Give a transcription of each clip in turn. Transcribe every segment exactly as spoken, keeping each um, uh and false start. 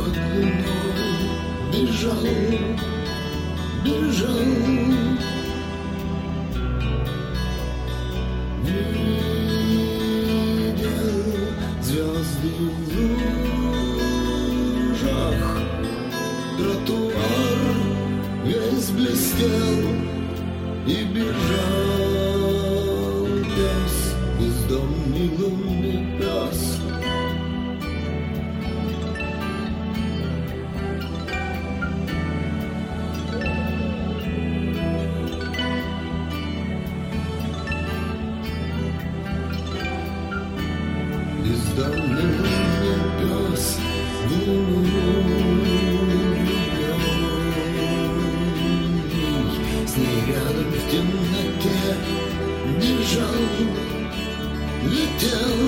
под луной бежал, бежал. Видел звезды в лужах, тротуар весь блестел, и бежал пес, бездомный лунный пес. Бездомный лунный пес в влюбленный, с ней рядом в темноте бежал, летел.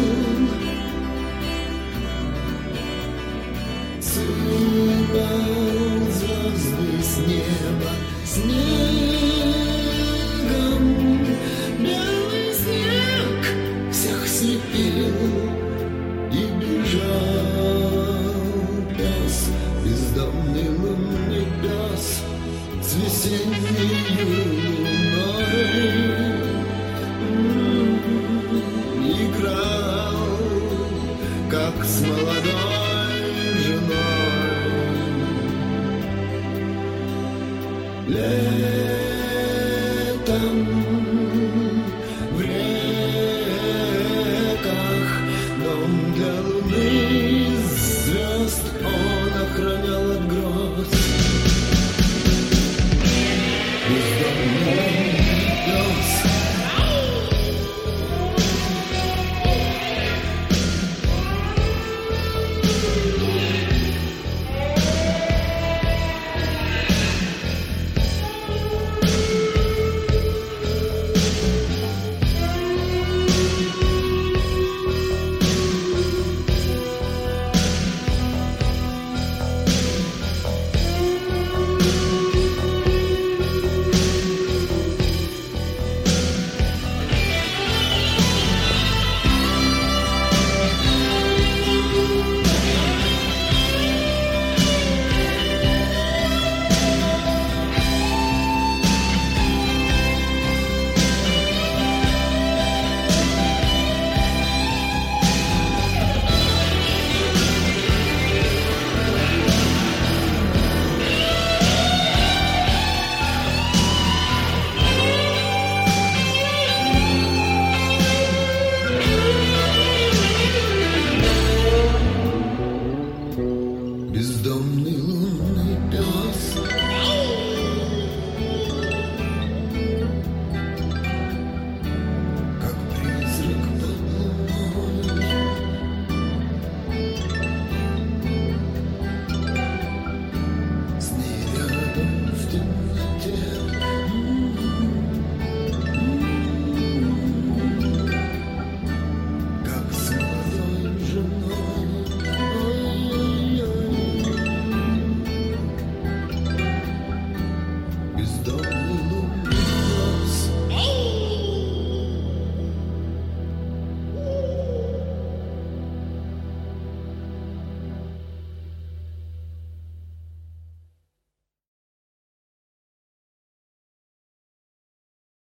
Сыпал звезды с неба снегом, белый снег всех слепил. И бежал пес, бездомный лунный пес, с весенней луной. Играл, как с молодой женой.